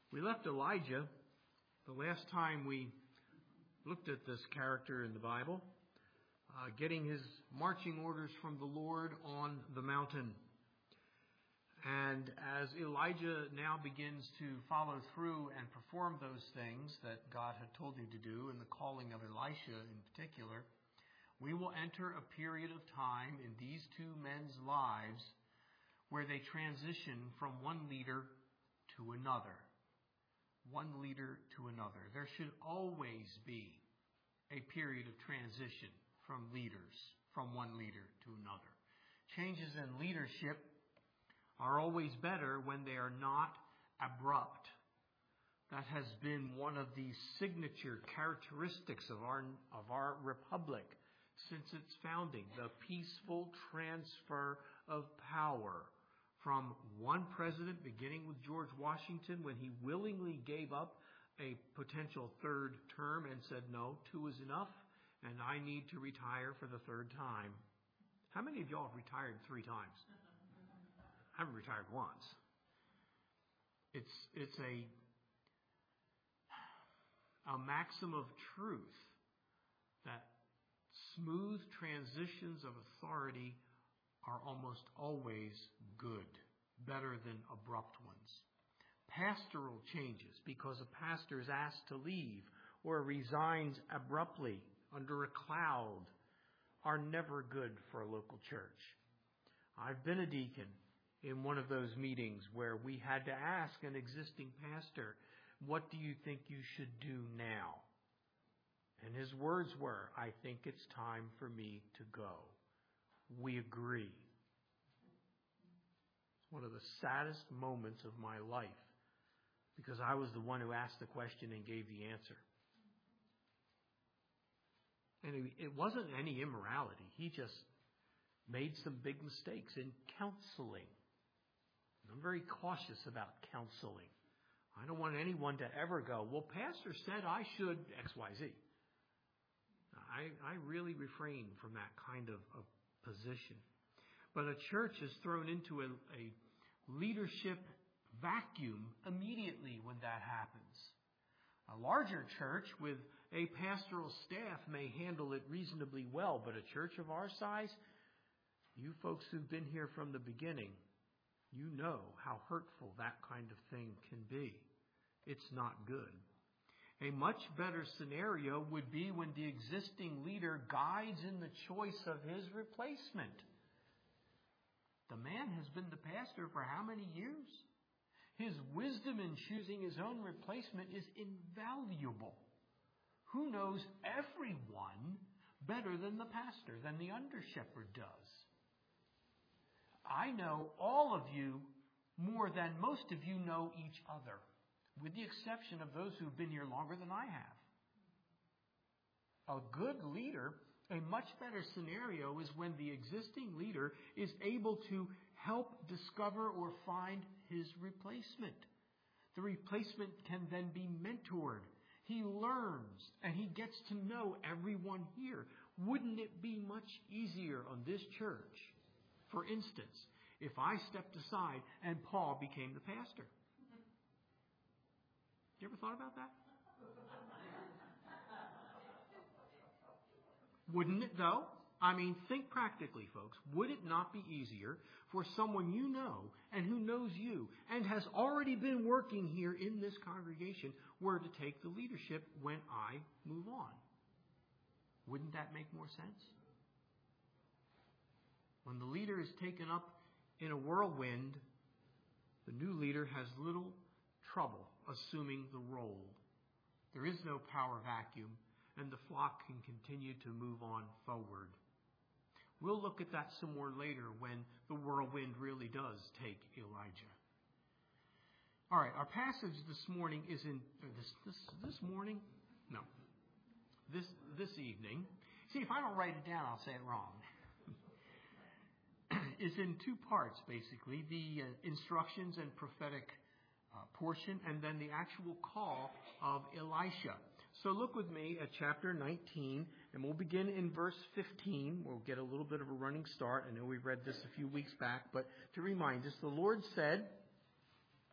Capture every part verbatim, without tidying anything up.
We left Elijah the last time we looked at this character in the Bible, uh, getting his marching orders from the Lord on the mountain. And as Elijah now begins to follow through and perform those things that God had told him to do, and the calling of Elisha in particular, we will enter a period of time in these two men's lives where they transition from one leader to another. One leader to another. There should always be a period of transition from leaders, from one leader to another. Changes in leadership are always better when they are not abrupt. That has been one of the signature characteristics of our, of our republic since its founding, the peaceful transfer of power from one president, beginning with George Washington, when he willingly gave up a potential third term and said, no, two is enough, and I need to retire for the third time. How many of y'all have retired three times? I haven't retired once. It's it's a a maxim of truth that smooth transitions of authority are almost always good, better than abrupt ones. Pastoral changes, because a pastor is asked to leave or resigns abruptly under a cloud, are never good for a local church. I've been a deacon in one of those meetings where we had to ask an existing pastor, what do you think you should do now? And his words were, I think it's time for me to go. We agree. It's one of the saddest moments of my life because I was the one who asked the question and gave the answer. And it wasn't any immorality. He just made some big mistakes in counseling. I'm very cautious about counseling. I don't want anyone to ever go, well, pastor said I should X, Y, Z. I, I really refrain from that kind of, of position. But a church is thrown into a, a leadership vacuum immediately when that happens. A larger church with a pastoral staff may handle it reasonably well, but a church of our size, you folks who've been here from the beginning, you know how hurtful that kind of thing can be. It's not good. A much better scenario would be when the existing leader guides in the choice of his replacement. The man has been the pastor for how many years? His wisdom in choosing his own replacement is invaluable. Who knows everyone better than the pastor, than the under-shepherd does? I know all of you more than most of you know each other, with the exception of those who've been here longer than I have. A good leader, a much better scenario is when the existing leader is able to help discover or find his replacement. The replacement can then be mentored. He learns and he gets to know everyone here. Wouldn't it be much easier on this church, for instance, if I stepped aside and Paul became the pastor? You ever thought about that? Wouldn't it though? I mean, think practically, folks. Would it not be easier for someone you know and who knows you and has already been working here in this congregation were to take the leadership when I move on? Wouldn't that make more sense? When the leader is taken up in a whirlwind, the new leader has little trouble assuming the role. There is no power vacuum, and the flock can continue to move on forward. We'll look at that some more later when the whirlwind really does take Elijah. All right, our passage this morning is in this this this morning? No. This this evening. See, if I don't write it down, I'll say it wrong. Is in two parts, basically, the uh, instructions and prophetic uh, portion, and then the actual call of Elisha. So look with me at chapter nineteen, and we'll begin in verse fifteen. We'll get a little bit of a running start. I know we read this a few weeks back, but to remind us, the Lord said,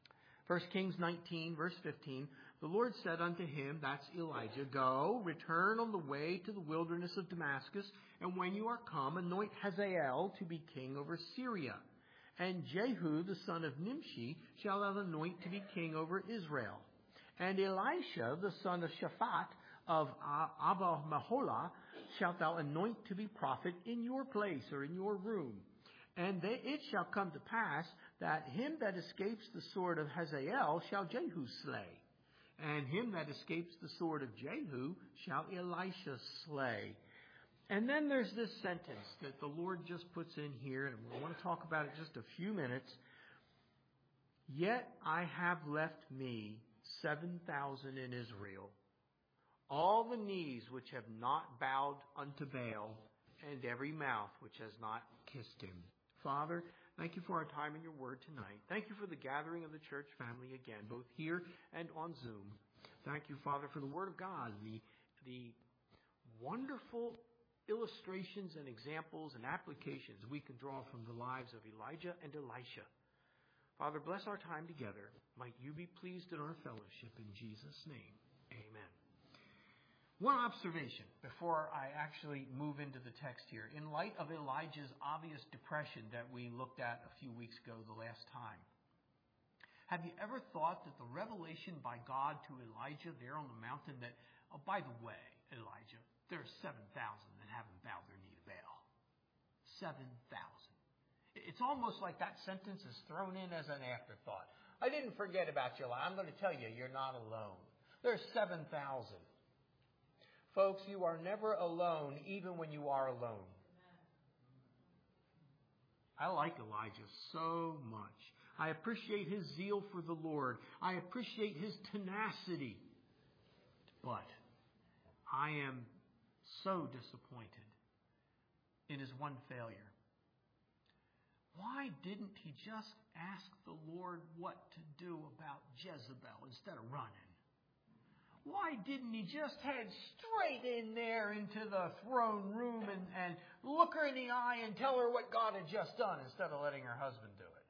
First Kings nineteen, verse fifteen, the Lord said unto him, that's Elijah, go, return on the way to the wilderness of Damascus, and when you are come, anoint Hazael to be king over Syria. And Jehu, the son of Nimshi, shall thou anoint to be king over Israel. And Elisha, the son of Shaphat of Abel-Meholah, shalt thou anoint to be prophet in your place or in your room. And they, it shall come to pass that him that escapes the sword of Hazael shall Jehu slay. And him that escapes the sword of Jehu shall Elisha slay. And then there's this sentence that the Lord just puts in here, and we want to talk about it just a few minutes. Yet I have left me seven thousand in Israel, all the knees which have not bowed unto Baal, and every mouth which has not kissed him. Father, thank you for our time in your word tonight. Thank you for the gathering of the church family again, both here and on Zoom. Thank you, Father, for the word of God, the, the wonderful illustrations and examples and applications we can draw from the lives of Elijah and Elisha. Father, bless our time together. Might you be pleased in our fellowship. In Jesus' name, amen. One observation before I actually move into the text here. In light of Elijah's obvious depression that we looked at a few weeks ago the last time, have you ever thought that the revelation by God to Elijah there on the mountain that, oh, by the way, Elijah, there are seven thousand that haven't bowed their knee to Baal. seven thousand. It's almost like that sentence is thrown in as an afterthought. I didn't forget about you. I'm going to tell you, you're not alone. There's seven thousand. Folks, you are never alone, even when you are alone. I like Elijah so much. I appreciate his zeal for the Lord. I appreciate his tenacity. But I am so disappointed in his one failure. Why didn't he just ask the Lord what to do about Jezebel instead of running? Why didn't he just head straight in there into the throne room and, and look her in the eye and tell her what God had just done instead of letting her husband do it?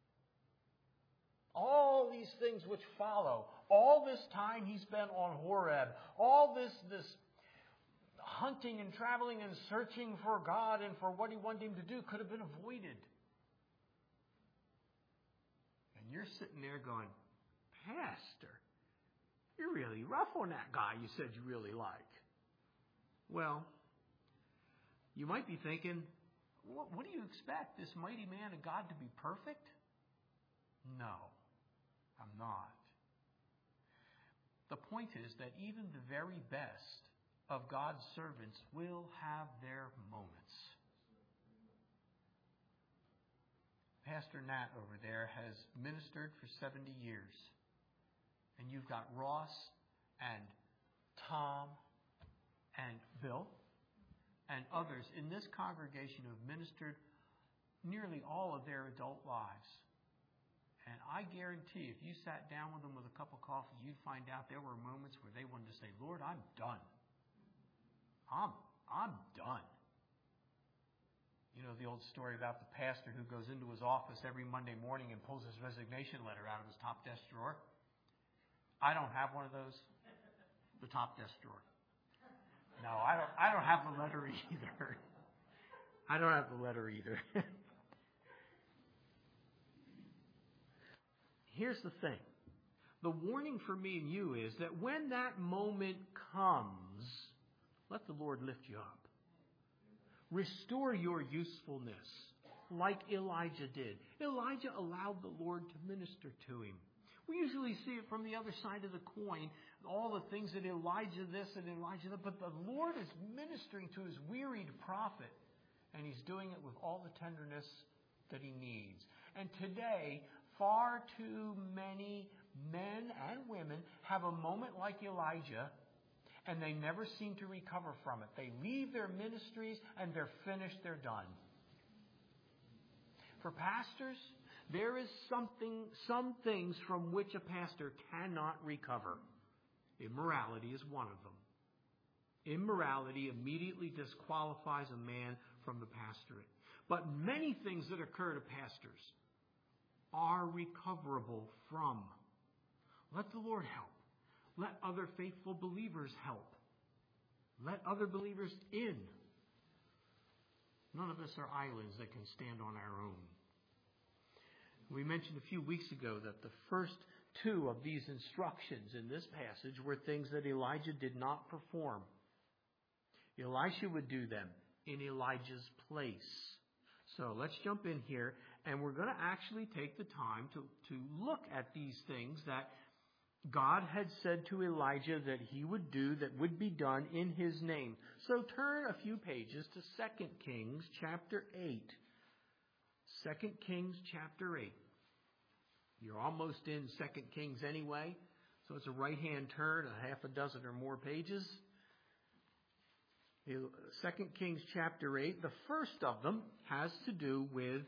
All these things which follow, all this time he spent on Horeb, all this, this hunting and traveling and searching for God and for what he wanted him to do could have been avoided. And you're sitting there going, Pastor, you're really rough on that guy you said you really like. Well, you might be thinking, what, what do you expect, this mighty man of God to be perfect? No, I'm not. The point is that even the very best of God's servants will have their moments. Pastor Nat over there has ministered for seventy years. And you've got Ross and Tom and Bill and others in this congregation who have ministered nearly all of their adult lives. And I guarantee if you sat down with them with a cup of coffee, you'd find out there were moments where they wanted to say, Lord, I'm done. I'm, I'm done. You know the old story about the pastor who goes into his office every Monday morning and pulls his resignation letter out of his top desk drawer? I don't have one of those. The top desk drawer. No, I don't. I don't have the letter either. I don't have the letter either. Here's the thing. The warning for me and you is that when that moment comes, let the Lord lift you up. Restore your usefulness like Elijah did. Elijah allowed the Lord to minister to him. We usually see it from the other side of the coin, all the things that Elijah this and Elijah that, but the Lord is ministering to his wearied prophet, and he's doing it with all the tenderness that he needs. And today, far too many men and women have a moment like Elijah, and they never seem to recover from it. They leave their ministries, and they're finished, they're done. For pastors, there is something, some things from which a pastor cannot recover. Immorality is one of them. Immorality immediately disqualifies a man from the pastorate. But many things that occur to pastors are recoverable from Let the Lord help. Let other faithful believers help. Let other believers in. None of us are islands that can stand on our own. We mentioned a few weeks ago that the first two of these instructions in this passage were things that Elijah did not perform. Elisha would do them in Elijah's place. So let's jump in here, and we're going to actually take the time to, to look at these things that God had said to Elijah that he would do, that would be done in his name. So turn a few pages to Second Kings chapter eight. Second Kings chapter eight. You're almost in Second Kings anyway, so it's a right-hand turn, a half a dozen or more pages. Second Kings chapter eight, the first of them has to do with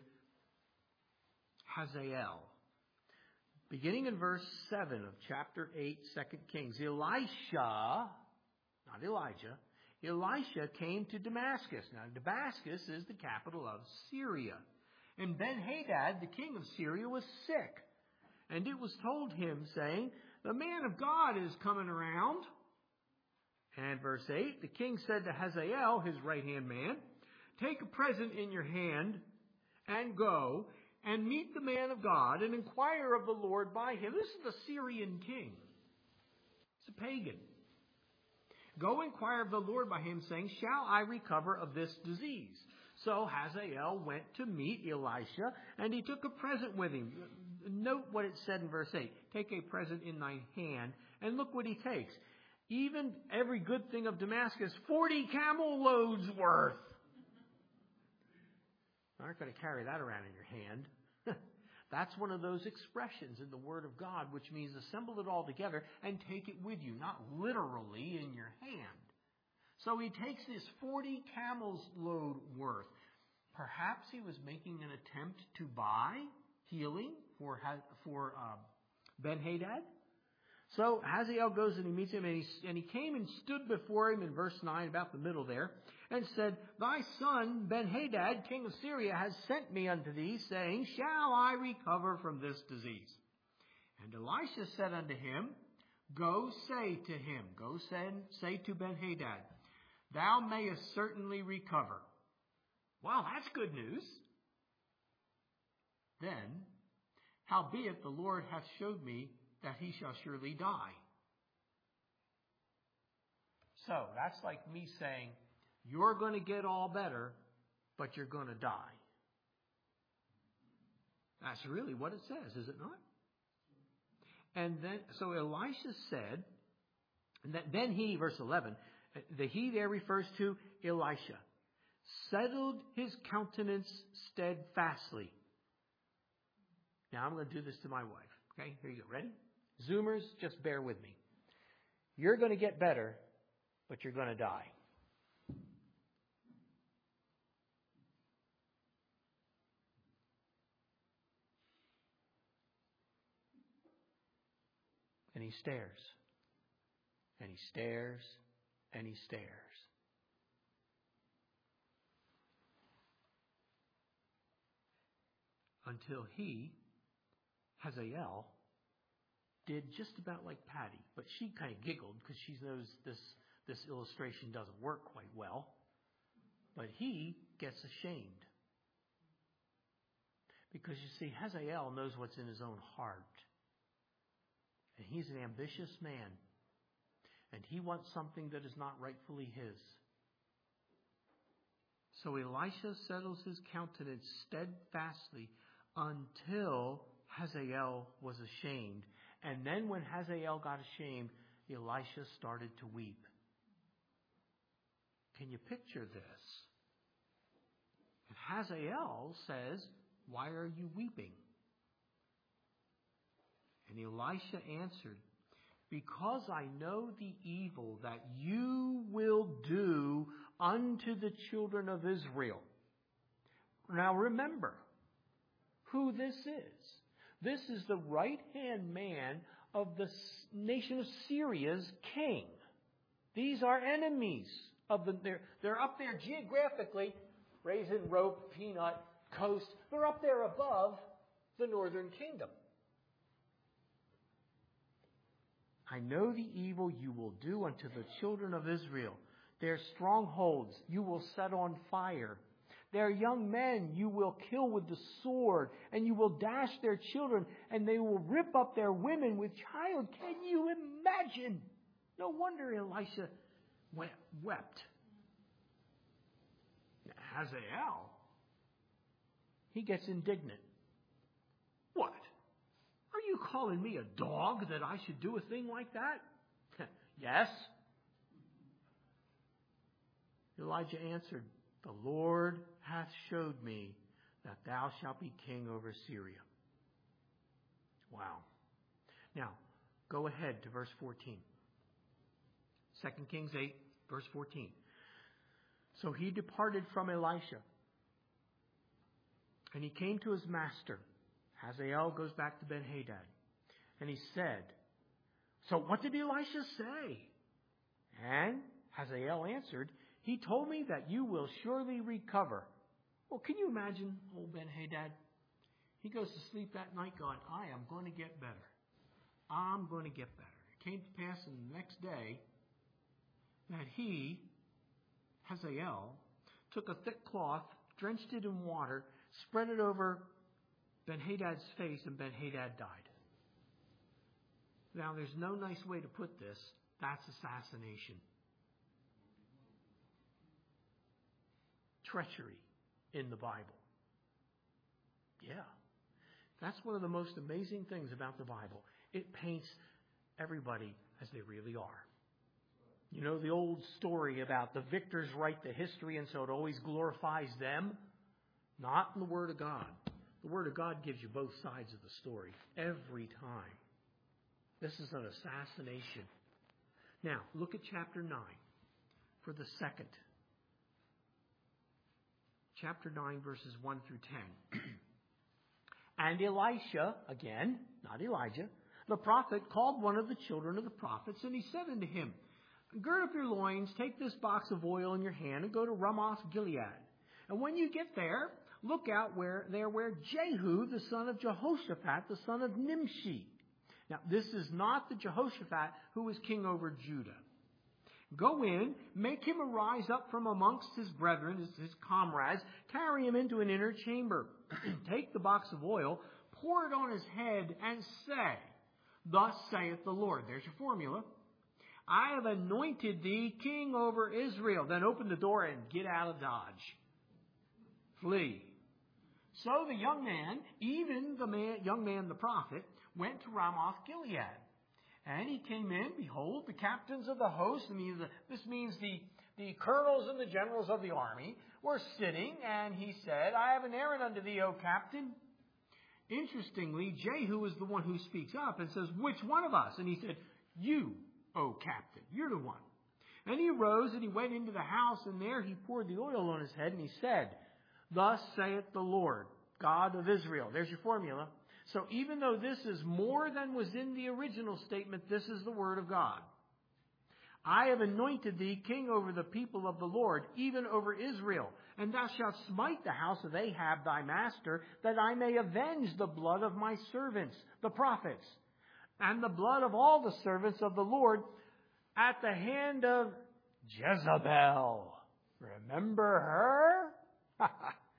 Hazael. Beginning in verse seven of chapter eight, Second Kings, Elisha, not Elijah, Elisha came to Damascus. Now, Damascus is the capital of Syria. And Ben-Hadad, the king of Syria, was sick. And it was told him, saying, the man of God is coming around. And verse eight, the king said to Hazael, his right-hand man, take a present in your hand and go and meet the man of God and inquire of the Lord by him. This is the Syrian king. It's a pagan. Go inquire of the Lord by him, saying, shall I recover of this disease? So Hazael went to meet Elisha, and he took a present with him. Note what it said in verse eight. Take a present in thine hand, and look what he takes. Even every good thing of Damascus, forty camel loads worth. You aren't going to carry that around in your hand. That's one of those expressions in the Word of God, which means assemble it all together and take it with you, not literally in your hand. So he takes this forty camels load worth. Perhaps he was making an attempt to buy healing for, for uh, Ben-Hadad. So Hazael goes and he meets him, and he, and he came and stood before him in verse nine, about the middle there, and said, thy son Ben-Hadad, king of Syria, has sent me unto thee, saying, shall I recover from this disease? And Elisha said unto him, go say to him, go send, say to Ben-Hadad, thou mayest certainly recover. Well, that's good news. Then, howbeit the Lord hath showed me that he shall surely die. So, that's like me saying, you're going to get all better, but you're going to die. That's really what it says, is it not? And then, so Elisha said, and that, then he, verse eleven, the he there refers to Elisha, settled his countenance steadfastly. Now I'm going to do this to my wife. Okay, here you go. Ready? Zoomers, just bear with me. You're going to get better, but you're going to die. And he stares. And he stares. And he stares. Until he, Hazael, did just about like Patty. But she kind of giggled because she knows this, this illustration doesn't work quite well. But he gets ashamed. Because you see, Hazael knows what's in his own heart. And he's an ambitious man. And he wants something that is not rightfully his. So Elisha settles his countenance steadfastly until Hazael was ashamed. And then when Hazael got ashamed, Elisha started to weep. Can you picture this? And Hazael says, why are you weeping? And Elisha answered, because I know the evil that you will do unto the children of Israel. Now remember who this is. This is the right-hand man of the nation of Syria's king. These are enemies of the, they're, they're up there geographically, raisin, rope, peanut, coast. They're up there above the northern kingdom. I know the evil you will do unto the children of Israel. Their strongholds you will set on fire. Their young men you will kill with the sword, and you will dash their children, and they will rip up their women with child. Can you imagine? No wonder Elisha wept. Hazael, he gets indignant. What? Are you calling me a dog that I should do a thing like that? Yes. Elijah answered, the Lord hath showed me that thou shalt be king over Syria. Wow. Now, go ahead to verse fourteen. Second Kings eight, verse fourteen. So he departed from Elisha, and he came to his master. Hazael goes back to Ben-Hadad, and he said, so what did Elisha say? And Hazael answered, he told me that you will surely recover. Well, can you imagine old Ben-Hadad? He goes to sleep that night going, I am going to get better. I'm going to get better. It came to pass in the next day that he, Hazael, took a thick cloth, drenched it in water, spread it over Ben-Hadad's face, and Ben-Hadad died. Now, there's no nice way to put this. That's assassination. Treachery in the Bible. Yeah. That's one of the most amazing things about the Bible. It paints everybody as they really are. You know the old story about the victors write the history, and so it always glorifies them? Not in the Word of God. The Word of God gives you both sides of the story every time. This is an assassination. Now, look at chapter nine for the second. Chapter nine, verses one through ten. And Elisha, again, not Elijah, the prophet, called one of the children of the prophets, and he said unto him, gird up your loins, take this box of oil in your hand, and go to Ramoth Gilead. And when you get there, look out where there where Jehu, the son of Jehoshaphat, the son of Nimshi. Now, this is not the Jehoshaphat who was king over Judah. Go in, make him arise up from amongst his brethren, his, his comrades, carry him into an inner chamber. Take the box of oil, pour it on his head, and say, thus saith the Lord. There's your formula. I have anointed thee king over Israel. Then open the door and get out of Dodge. Flee. So the young man, even the man, young man the prophet, went to Ramoth Gilead. And he came in, behold, the captains of the host, I mean, the, this means the, the colonels and the generals of the army, were sitting, and he said, I have an errand unto thee, O captain. Interestingly, Jehu is the one who speaks up and says, which one of us? And he said, you, O captain, you're the one. And he arose and he went into the house, and there he poured the oil on his head, and he said, thus saith the Lord, God of Israel. There's your formula. So even though this is more than was in the original statement, this is the word of God. I have anointed thee king over the people of the Lord, even over Israel. And thou shalt smite the house of Ahab thy master, that I may avenge the blood of my servants, the prophets, and the blood of all the servants of the Lord at the hand of Jezebel. Remember her?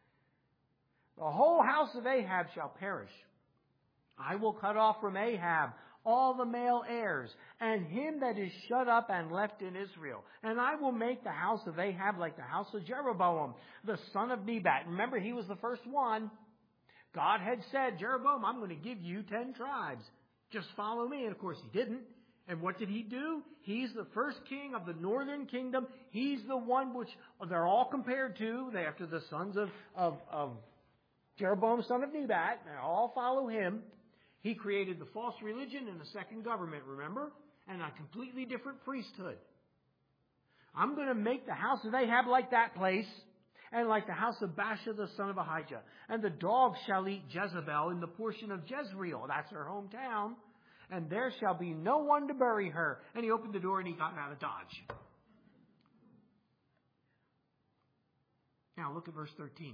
The whole house of Ahab shall perish. I will cut off from Ahab all the male heirs, and him that is shut up and left in Israel. And I will make the house of Ahab like the house of Jeroboam, the son of Nebat. Remember, he was the first one. God had said, Jeroboam, I'm going to give you ten tribes. Just follow me. And of course he didn't. And what did he do? He's the first king of the northern kingdom. He's the one which they're all compared to. They after the sons of, of, of Jeroboam, son of Nebat. They all follow him. He created the false religion and the second government, remember? And a completely different priesthood. I'm going to make the house of Ahab like that place, and like the house of Baasha the son of Ahijah. And the dogs shall eat Jezebel in the portion of Jezreel. That's her hometown. And there shall be no one to bury her. And he opened the door and he got out of Dodge. Now look at verse thirteen.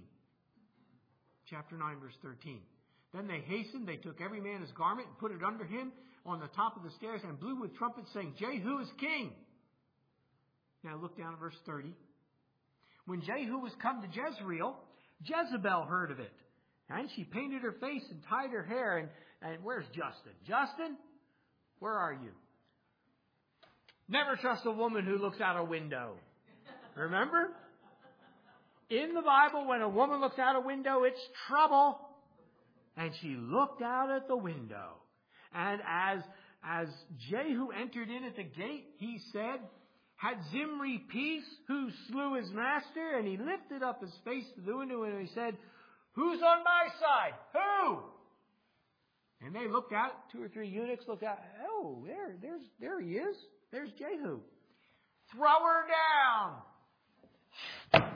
Chapter nine, verse thirteen. Then they hastened, they took every man his garment and put it under him, on the top of the stairs and blew with trumpets, saying, Jehu is king. Now look down at verse thirty. When Jehu was come to Jezreel, Jezebel heard of it. And she painted her face and tied her hair. And, and where's Justin? Justin, where are you? Never trust a woman who looks out a window. Remember? In the Bible, when a woman looks out a window, it's trouble. And she looked out at the window. And as, as Jehu entered in at the gate, he said, had Zimri peace, who slew his master? And he lifted up his face to the window and he said, who's on my side? Who? And they looked out, two or three eunuchs looked out. Oh, there, there's, there he is. There's Jehu. Throw her down.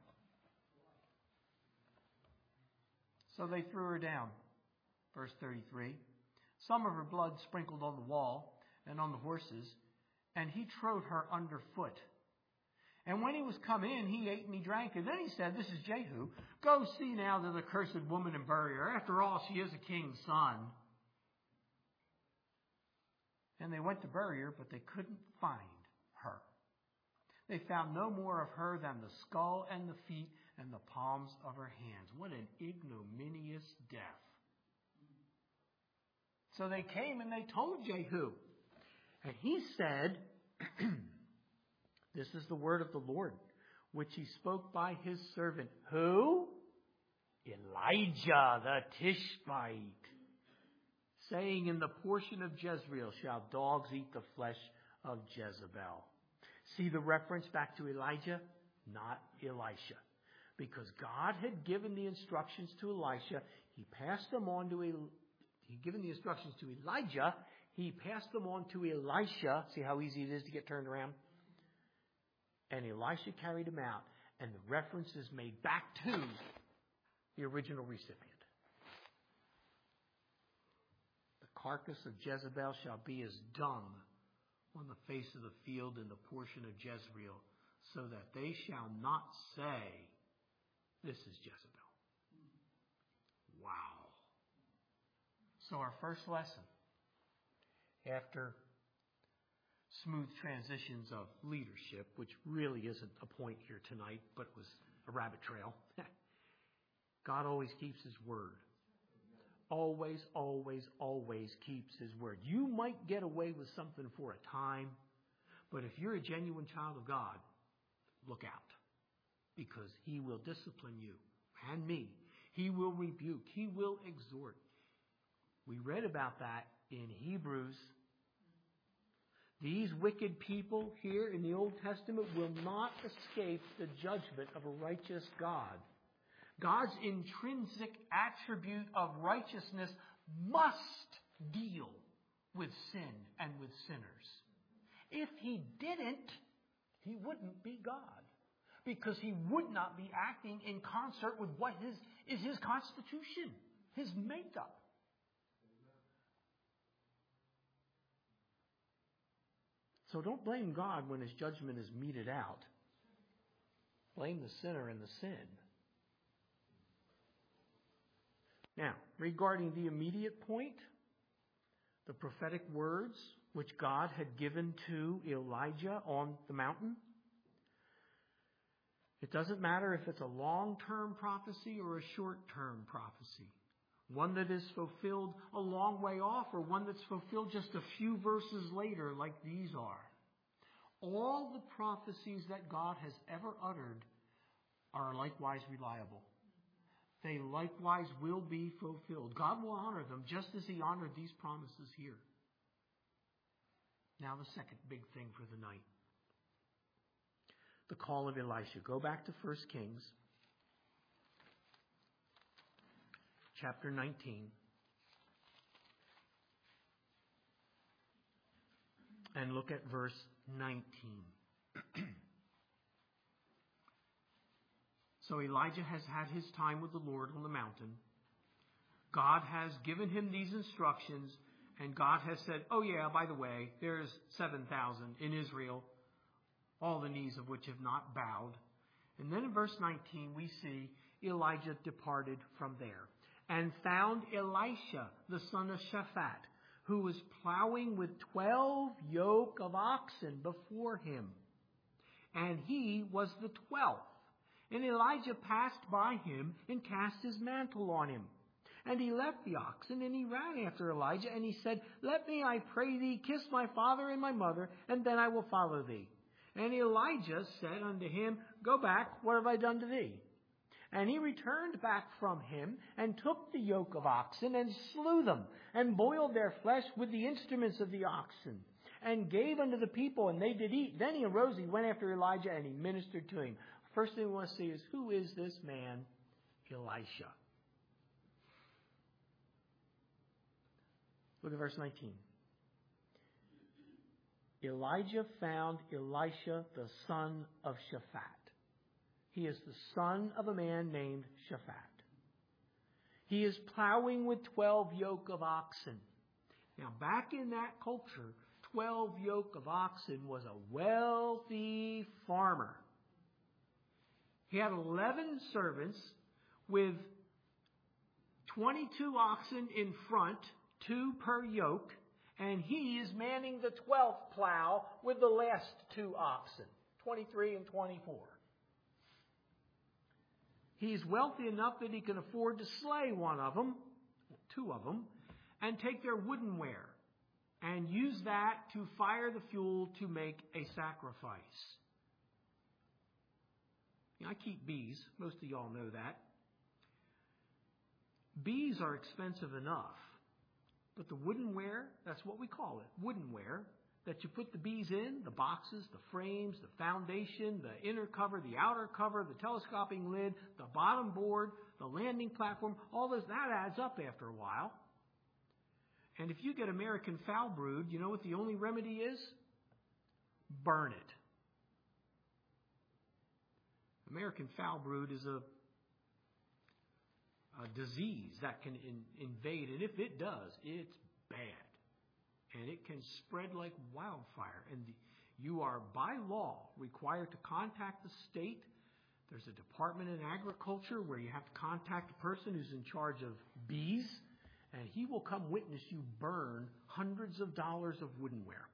So they threw her down. Verse thirty-three. Some of her blood sprinkled on the wall and on the horses, and he trode her underfoot. And when he was come in, he ate and he drank. And then he said, this is Jehu, go see now the accursed woman and bury her. After all, she is a king's son. And they went to bury her, but they couldn't find her. They found no more of her than the skull and the feet and the palms of her hands. What an ignominious death. So they came and they told Jehu. And he said, this is the word of the Lord, which he spoke by his servant. Who? Elijah the Tishbite, saying, in the portion of Jezreel shall dogs eat the flesh of Jezebel. See the reference back to Elijah? Not Elisha. Because God had given the instructions to Elisha, he passed them on to El- He'd given the instructions to Elijah, he passed them on to Elisha. See how easy it is to get turned around? And Elisha carried him out. And the reference is made back to the original recipient. The carcass of Jezebel shall be as dung on the face of the field in the portion of Jezreel, so that they shall not say, this is Jezebel. Wow. So our first lesson, after smooth transitions of leadership, which really isn't a point here tonight, but was a rabbit trail, God always keeps his word. Always, always, always keeps his word. You might get away with something for a time, but if you're a genuine child of God, look out, because he will discipline you and me. He will rebuke. He will exhort. We read about that in Hebrews. These wicked people here in the Old Testament will not escape the judgment of a righteous God. God's intrinsic attribute of righteousness must deal with sin and with sinners. If he didn't, he wouldn't be God, because he would not be acting in concert with what his, is his constitution, his makeup. So don't blame God when his judgment is meted out. Blame the sinner and the sin. Now, regarding the immediate point, the prophetic words which God had given to Elijah on the mountain, it doesn't matter if it's a long-term prophecy or a short-term prophecy. One that is fulfilled a long way off, or one that's fulfilled just a few verses later, like these are. All the prophecies that God has ever uttered are likewise reliable. They likewise will be fulfilled. God will honor them just as he honored these promises here. Now the second big thing for the night. The call of Elisha. Go back to First Kings. Chapter nineteen. And look at verse nineteen. So Elijah has had his time with the Lord on the mountain. God has given him these instructions, and God has said, oh yeah, by the way, there's seven thousand in Israel, all the knees of which have not bowed. And then in verse nineteen, we see Elijah departed from there and found Elisha, the son of Shaphat, who was plowing with twelve yoke of oxen before him. And he was the twelfth. And Elijah passed by him and cast his mantle on him. And he left the oxen, and he ran after Elijah, and he said, Let me, I pray thee, kiss my father and my mother, and then I will follow thee. And Elijah said unto him, Go back, what have I done to thee? And he returned back from him, and took the yoke of oxen, and slew them, and boiled their flesh with the instruments of the oxen, and gave unto the people, and they did eat. Then he arose, he went after Elijah, and he ministered to him. First thing we want to see is, who is this man, Elisha? Look at verse nineteen. Elijah found Elisha the son of Shaphat. He is the son of a man named Shaphat. He is plowing with twelve yoke of oxen. Now, back in that culture, twelve yoke of oxen was a wealthy farmer. He had eleven servants with twenty-two oxen in front, two per yoke, and he is manning the twelfth plow with the last two oxen, twenty-three and twenty-four. He's wealthy enough that he can afford to slay one of them, two of them, and take their woodenware and use that to fire the fuel to make a sacrifice. You know, I keep bees. Most of y'all know that. Bees are expensive enough. But the woodenware, that's what we call it, woodenware, that you put the bees in, the boxes, the frames, the foundation, the inner cover, the outer cover, the telescoping lid, the bottom board, the landing platform, all this, that adds up after a while. And if you get American foul brood, you know what the only remedy is? Burn it. American foul brood is a A disease that can in, invade, and if it does, it's bad. And it can spread like wildfire. And the, you are, by law, required to contact the state. There's a department in agriculture where you have to contact a person who's in charge of bees, and he will come witness you burn hundreds of dollars of woodenware.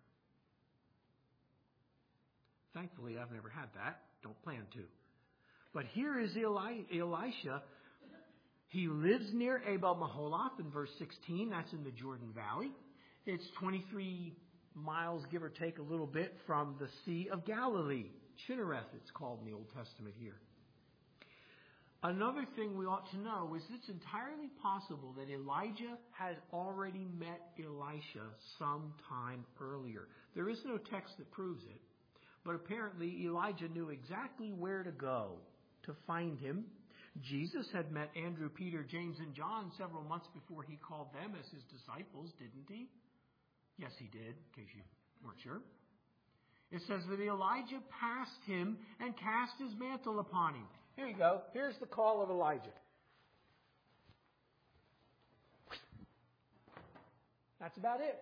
Thankfully, I've never had that. Don't plan to. But here is Eli, Elisha. He lives near Abel Maholath in verse sixteen. That's in the Jordan Valley. It's twenty-three miles, give or take a little bit, from the Sea of Galilee. Chinnereth, it's called in the Old Testament here. Another thing we ought to know is it's entirely possible that Elijah has already met Elisha some time earlier. There is no text that proves it, but apparently Elijah knew exactly where to go to find him. Jesus had met Andrew, Peter, James, and John several months before he called them as his disciples, didn't he? Yes, he did, in case you weren't sure. It says that Elijah passed him and cast his mantle upon him. Here you go. Here's the call of Elijah. That's about it.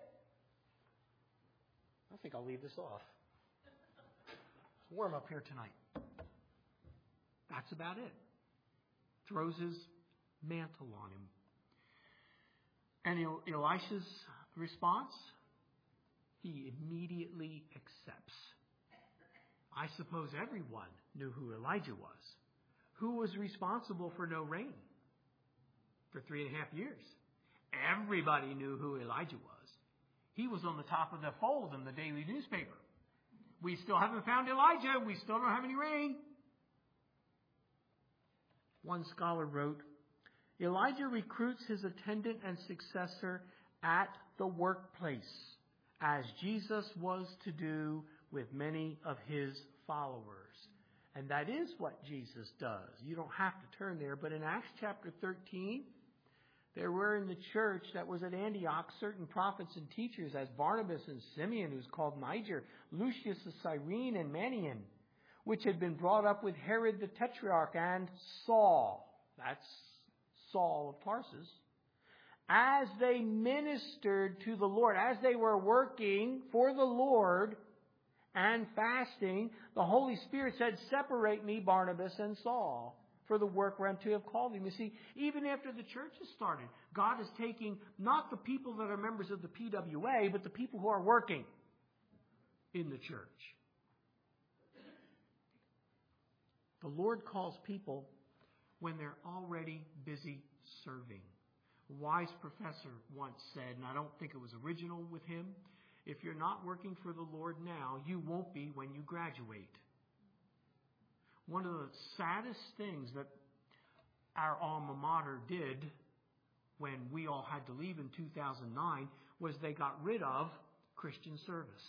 I think I'll leave this off. It's warm up here tonight. That's about it. Throws his mantle on him. And Elisha's response? He immediately accepts. I suppose everyone knew who Elijah was. Who was responsible for no rain for three and a half years? Everybody knew who Elijah was. He was on the top of the fold in the daily newspaper. We still haven't found Elijah. We still don't have any rain. One scholar wrote, Elijah recruits his attendant and successor at the workplace, as Jesus was to do with many of his followers. And that is what Jesus does. You don't have to turn there, but in Acts chapter thirteen, there were in the church that was at Antioch certain prophets and teachers, as Barnabas and Simeon, who's called Niger, Lucius of Cyrene, and Manaen, which had been brought up with Herod the Tetrarch, and Saul, that's Saul of Tarsus, as they ministered to the Lord, as they were working for the Lord and fasting, the Holy Spirit said, separate me, Barnabas and Saul, for the work whereunto I have called him. You see, even after the church has started, God is taking not the people that are members of the P W A, but the people who are working in the church. The Lord calls people when they're already busy serving. A wise professor once said, and I don't think it was original with him, if you're not working for the Lord now, you won't be when you graduate. One of the saddest things that our alma mater did when we all had to leave in two thousand nine was they got rid of Christian service.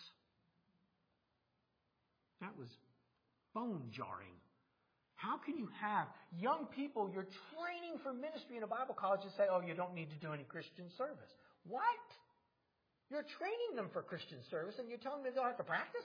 That was bone-jarring. How can you have young people, you're training for ministry in a Bible college, and say, oh, you don't need to do any Christian service? What? You're training them for Christian service, and you're telling them they don't have to practice?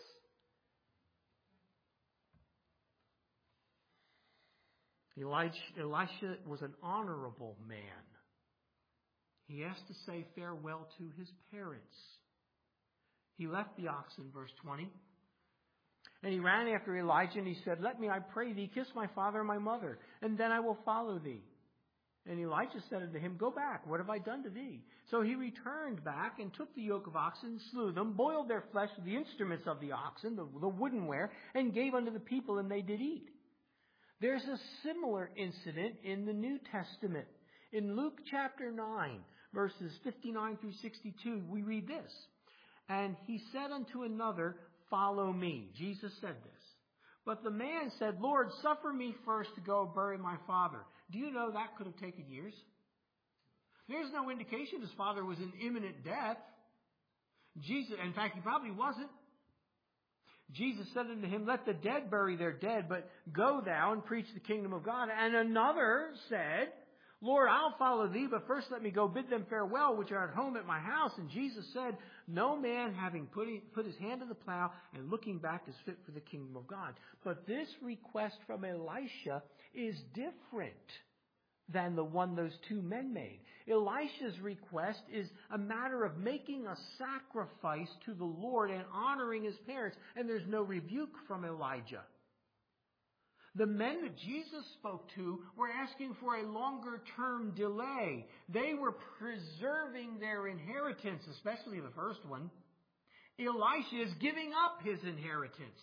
Elijah, Elisha was an honorable man. He has to say farewell to his parents. He left the oxen, verse twenty. And he ran after Elijah, and he said, let me, I pray thee, kiss my father and my mother, and then I will follow thee. And Elijah said unto him, go back, what have I done to thee? So he returned back and took the yoke of oxen, slew them, boiled their flesh with the instruments of the oxen, the, the woodenware, and gave unto the people, and they did eat. There's a similar incident in the New Testament. In Luke chapter nine, verses fifty-nine through sixty-two, we read this. And he said unto another, follow me. Jesus said this. But the man said, Lord, suffer me first to go bury my father. Do you know that could have taken years? There's no indication his father was in imminent death. Jesus, in fact, he probably wasn't. Jesus said unto him, let the dead bury their dead, but go thou and preach the kingdom of God. And another said, Lord, I'll follow thee, but first let me go bid them farewell, which are at home at my house. And Jesus said, no man having put, put his hand to the plow and looking back is fit for the kingdom of God. But this request from Elisha is different than the one those two men made. Elisha's request is a matter of making a sacrifice to the Lord and honoring his parents, and there's no rebuke from Elijah. The men that Jesus spoke to were asking for a longer term delay. They were preserving their inheritance, especially the first one. Elisha is giving up his inheritance.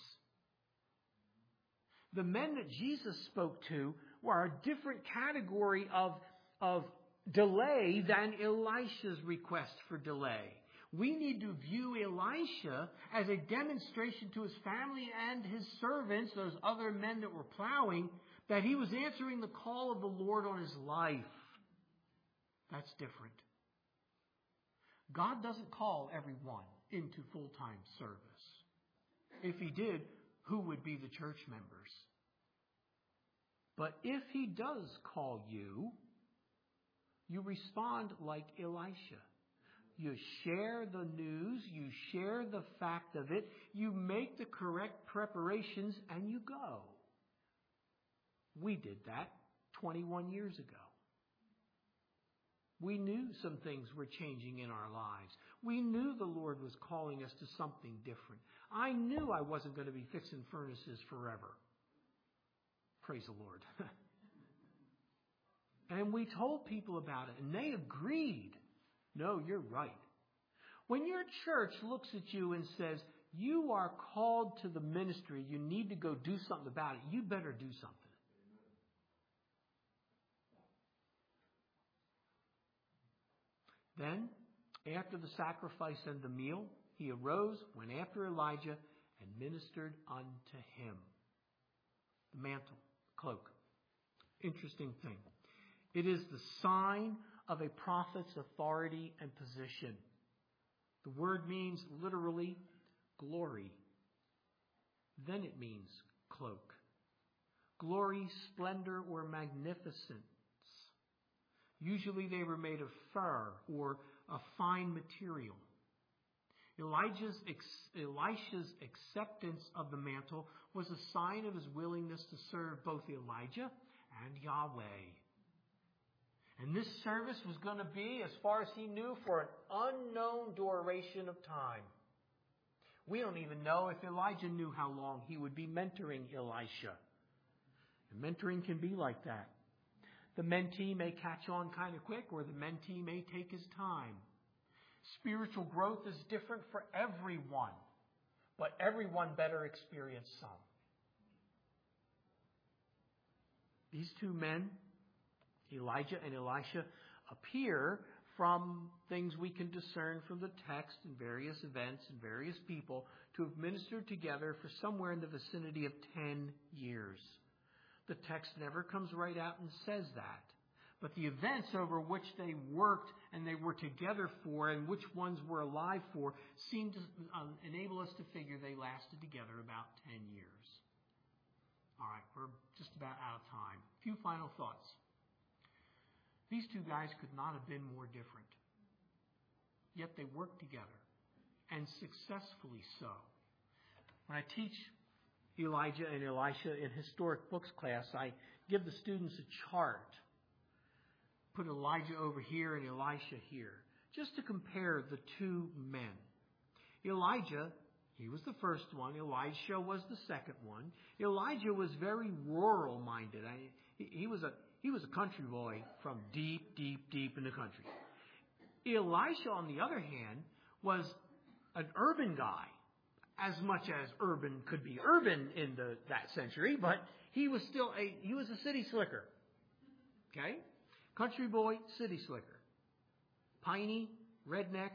The men that Jesus spoke to were a different category of, of delay than Elisha's request for delay. We need to view Elisha as a demonstration to his family and his servants, those other men that were plowing, that he was answering the call of the Lord on his life. That's different. God doesn't call everyone into full-time service. If he did, who would be the church members? But if he does call you, you respond like Elisha. You share the news, you share the fact of it, you make the correct preparations, and you go. We did that twenty-one years ago. We knew some things were changing in our lives. We knew the Lord was calling us to something different. I knew I wasn't going to be fixing furnaces forever. Praise the Lord. And we told people about it, and they agreed. No, you're right. When your church looks at you and says, you are called to the ministry, you need to go do something about it, you better do something. Then, after the sacrifice and the meal, he arose, went after Elijah, and ministered unto him. The mantle, cloak. Interesting thing. It is the sign of a prophet's authority and position. The word means literally glory. Then it means cloak. Glory, splendor, or magnificence. Usually they were made of fur or a fine material. Elijah's, Elisha's acceptance of the mantle was a sign of his willingness to serve both Elijah and Yahweh. And this service was going to be, as far as he knew, for an unknown duration of time. We don't even know if Elijah knew how long he would be mentoring Elisha. Mentoring can be like that. The mentee may catch on kind of quick, or the mentee may take his time. Spiritual growth is different for everyone, but everyone better experience some. These two men, Elijah and Elisha, appear from things we can discern from the text and various events and various people to have ministered together for somewhere in the vicinity of ten years. The text never comes right out and says that. But the events over which they worked and they were together for and which ones were alive for seem to um, enable us to figure they lasted together about ten years. All right, we're just about out of time. A few final thoughts. These two guys could not have been more different. Yet they worked together, and successfully so. When I teach Elijah and Elisha in historic books class, I give the students a chart. Put Elijah over here and Elisha here, just to compare the two men. Elijah, he was the first one. Elisha was the second one. Elijah was very rural-minded. I, he, he was a he was a country boy from deep, deep, deep in the country. Elisha, on the other hand, was an urban guy, as much as urban could be urban in the, that century, but he was still a he was a city slicker. Okay? Country boy, city slicker. Piney, redneck,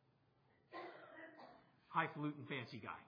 highfalutin fancy guy.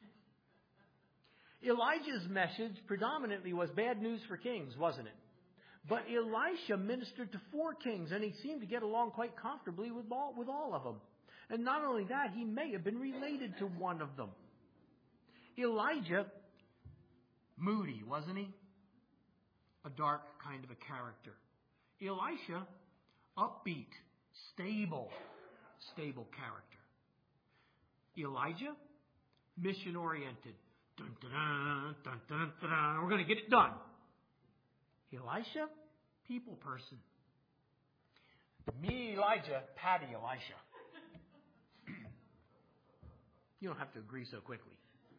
Elijah's message predominantly was bad news for kings, wasn't it? But Elisha ministered to four kings, and he seemed to get along quite comfortably with all, with all of them. And not only that, he may have been related to one of them. Elijah, moody, wasn't he? A dark kind of a character. Elisha, upbeat, stable, stable character. Elijah, mission-oriented. Dun, dun, dun, dun, dun, dun, we're going to get it done. Elisha, people person. Me, Elijah, Patty, Elisha. You don't have to agree so quickly.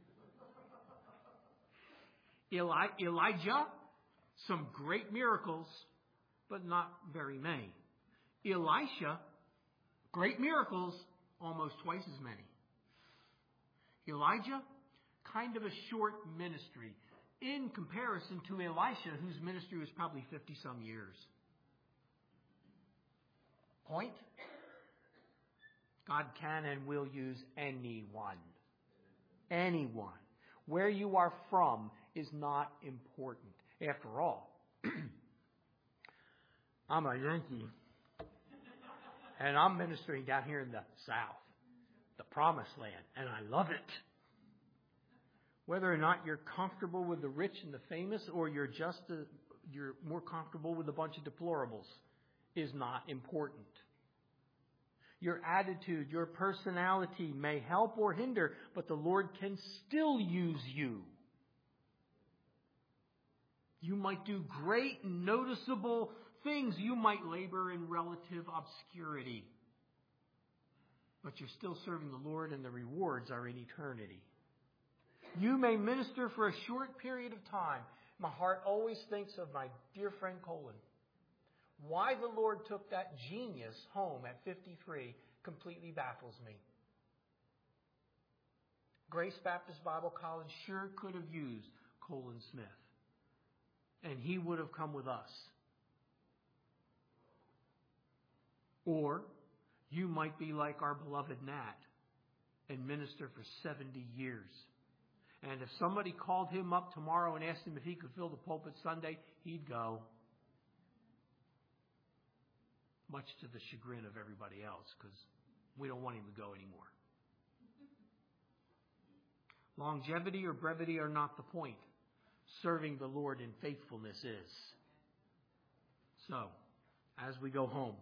Eli- Elijah, some great miracles, but not very many. Elisha, great miracles, almost twice as many. Elijah, kind of a short ministry in comparison to Elisha, whose ministry was probably fifty-some years. Point? God can and will use anyone. Anyone. Where you are from is not important. After all, I'm a Yankee, and I'm ministering down here in the South, the Promised Land, and I love it. Whether or not you're comfortable with the rich and the famous, or you're just a, you're more comfortable with a bunch of deplorables, is not important. Your attitude, your personality may help or hinder, but the Lord can still use you. You might do great, noticeable things. You might labor in relative obscurity. But you're still serving the Lord, and the rewards are in eternity. You may minister for a short period of time. My heart always thinks of my dear friend Colin. Why the Lord took that genius home at fifty-three completely baffles me. Grace Baptist Bible College sure could have used Colin Smith. And he would have come with us. Or you might be like our beloved Nat and minister for seventy years. And if somebody called him up tomorrow and asked him if he could fill the pulpit Sunday, he'd go. Much to the chagrin of everybody else, because we don't want him to go anymore. Longevity or brevity are not the point. Serving the Lord in faithfulness is. So, as we go home,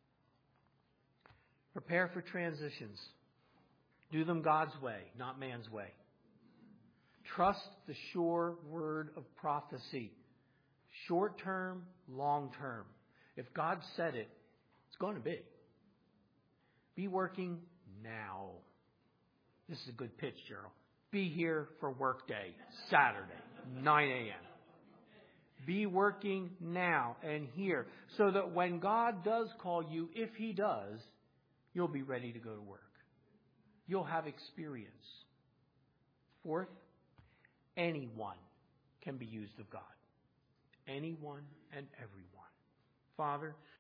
prepare for transitions. Do them God's way, not man's way. Trust the sure word of prophecy. Short term, long term. If God said it, it's going to be. Be working now. This is a good pitch, Gerald. Be here for work day, Saturday, nine a.m. Be working now and here, so that when God does call you, if He does, you'll be ready to go to work. You'll have experience. Fourth, anyone can be used of God. Anyone and everyone. Father,